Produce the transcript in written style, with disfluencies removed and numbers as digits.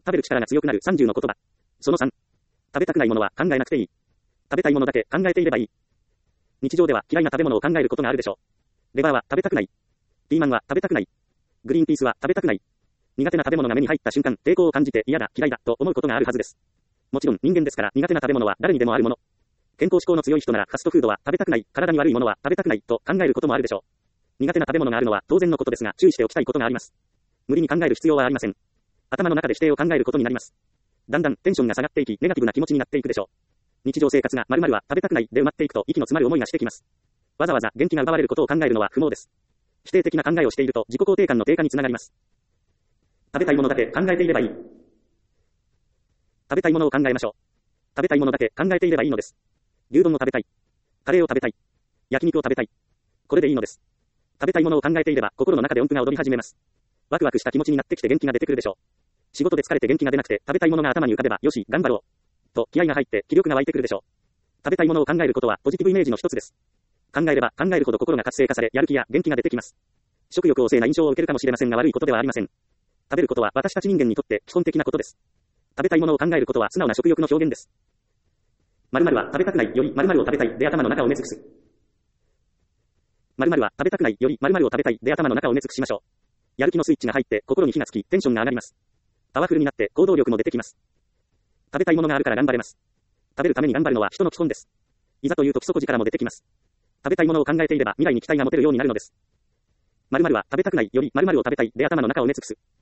食べる力が強くなる30の言葉。その3。食べたくないものは考えなくていい。食べたいものだけ考えていればいい。日常では嫌いな食べ物を考えることがあるでしょう。レバーは食べたくない。ピーマンは食べたくない。グリーンピースは食べたくない。苦手な食べ物が目に入った瞬間、抵抗を感じて嫌だ、嫌いだと思うことがあるはずです。もちろん人間ですから苦手な食べ物は誰にでもあるもの。健康志向の強い人ならファストフードは食べたくない、体に悪いものは食べたくないと考えることもあるでしょう。苦手な食べ物があるのは当然のことですが注意しておきたいことがあります。無理に考える必要はありません。頭の中で否定を考えることになります。だんだんテンションが下がっていき、ネガティブな気持ちになっていくでしょう。日常生活が〇〇は食べたくないで埋まっていくと息の詰まる思いがしてきます。わざわざ元気が奪われることを考えるのは不毛です。否定的な考えをしていると自己肯定感の低下につながります。食べたいものだけ考えていればいい。食べたいものを考えましょう。食べたいものだけ考えていればいいのです。牛丼を食べたい。カレーを食べたい。焼肉を食べたい。これでいいのです。食べたいものを考えていれば心の中で音符が踊り始めます。ワクワクした気持ちになってきて元気が出てくるでしょう。仕事で疲れて元気が出なくて食べたいものが頭に浮かべばよし頑張ろうと気合が入って気力が湧いてくるでしょう。食べたいものを考えることはポジティブイメージの一つです。考えれば考えるほど心が活性化されやる気や元気が出てきます。食欲旺盛な印象を受けるかもしれませんが悪いことではありません。食べることは私たち人間にとって基本的なことです。食べたいものを考えることは素直な食欲の表現です。〇〇は食べたくないより〇〇を食べたいで頭の中を埋め尽くす。〇〇は食べたくないより〇〇を食べたいで頭の中を埋め尽くしましょう。やる気のスイッチが入って心に火がつきテンションが上がります。パワフルになって行動力も出てきます。食べたいものがあるから頑張れます。食べるために頑張るのは人の基本です。いざというと基礎力も出てきます。食べたいものを考えていれば未来に期待が持てるようになるのです。〇〇は食べたくないより〇〇を食べたいで頭の中を埋め尽くす。